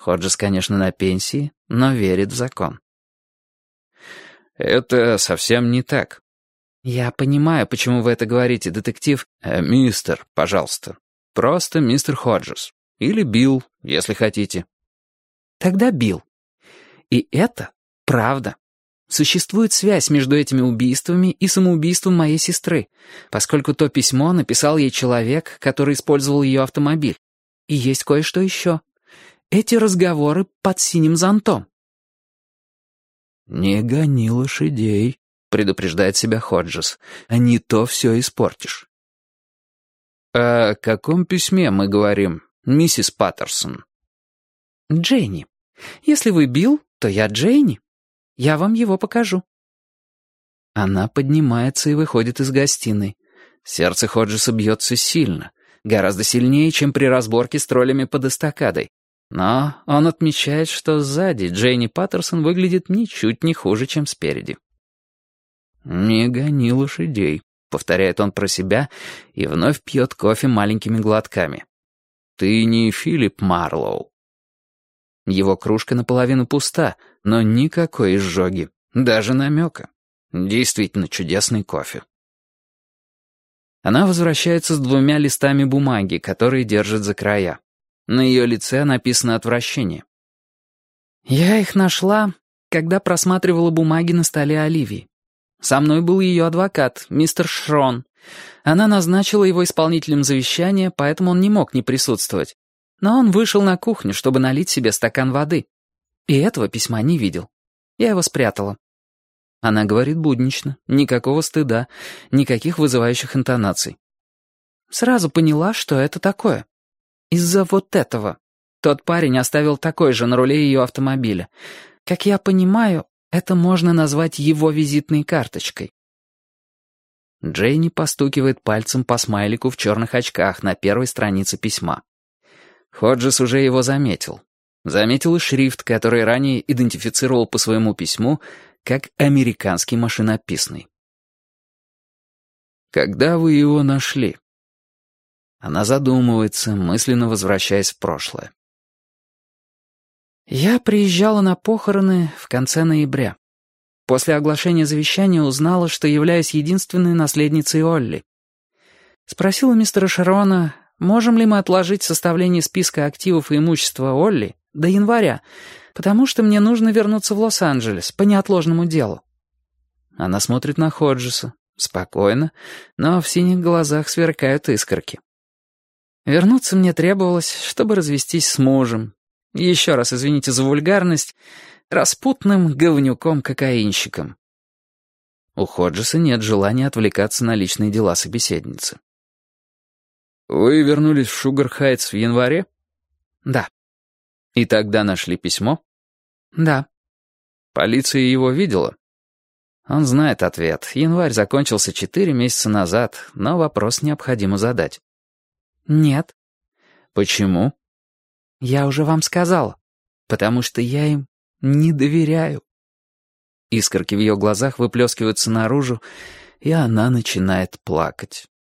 Ходжес, конечно, на пенсии, но верит в закон. «Это совсем не так». «Я понимаю, почему вы это говорите, детектив...» «Мистер, пожалуйста. Просто мистер Ходжес. Или Билл, если хотите». «Тогда Билл. И это правда. Существует связь между этими убийствами и самоубийством моей сестры, поскольку то письмо написал ей человек, который использовал ее автомобиль. И есть кое-что еще. Эти разговоры под синим зонтом». «Не гони лошадей», — предупреждает себя Ходжес, «а не то все испортишь». «О каком письме мы говорим, миссис Паттерсон?» «Дженни. Если вы Билл, то я Дженни. Я вам его покажу». Она поднимается и выходит из гостиной. Сердце Ходжеса бьется сильно, гораздо сильнее, чем при разборке с троллями под эстакадой. Но он отмечает, что сзади Дженни Паттерсон выглядит ничуть не хуже, чем спереди. «Не гони лошадей», — повторяет он про себя и вновь пьет кофе маленькими глотками. «Ты не Филипп Марлоу». Его кружка наполовину пуста, но никакой изжоги, даже намека. Действительно чудесный кофе. Она возвращается с 2 листами бумаги, которые держит за края. На ее лице написано отвращение. «Я их нашла, когда просматривала бумаги на столе Оливии. Со мной был ее адвокат, мистер Шрон. Она назначила его исполнителем завещания, поэтому он не мог не присутствовать. Но он вышел на кухню, чтобы налить себе стакан воды. И этого письма не видел. Я его спрятала». Она говорит буднично, никакого стыда, никаких вызывающих интонаций. «Сразу поняла, что это такое. Из-за вот этого. Тот парень оставил такой же на руле ее автомобиля. Как я понимаю, это можно назвать его визитной карточкой». Дженни постукивает пальцем по смайлику в черных очках на первой странице письма. Ходжес уже его заметил. Заметил и шрифт, который ранее идентифицировал по своему письму как американский машинописный. «Когда вы его нашли?» Она задумывается, мысленно возвращаясь в прошлое. «Я приезжала на похороны в конце ноября. После оглашения завещания узнала, что являюсь единственной наследницей Олли. Спросила мистера Шерона, можем ли мы отложить составление списка активов и имущества Олли до января, потому что мне нужно вернуться в Лос-Анджелес по неотложному делу». Она смотрит на Ходжеса, спокойно, но в синих глазах сверкают искорки. «Вернуться мне требовалось, чтобы развестись с мужем. Еще раз извините за вульгарность, распутным говнюком-кокаинщиком». У Ходжеса нет желания отвлекаться на личные дела собеседницы. «Вы вернулись в Шугар-Хайтс в январе?» «Да». «И тогда нашли письмо?» «Да». «Полиция его видела?» Он знает ответ. Январь закончился 4 месяца назад, но вопрос необходимо задать. «Нет». «Почему?» «Я уже вам сказала. Потому что я им не доверяю». Искорки в ее глазах выплескиваются наружу, и она начинает плакать.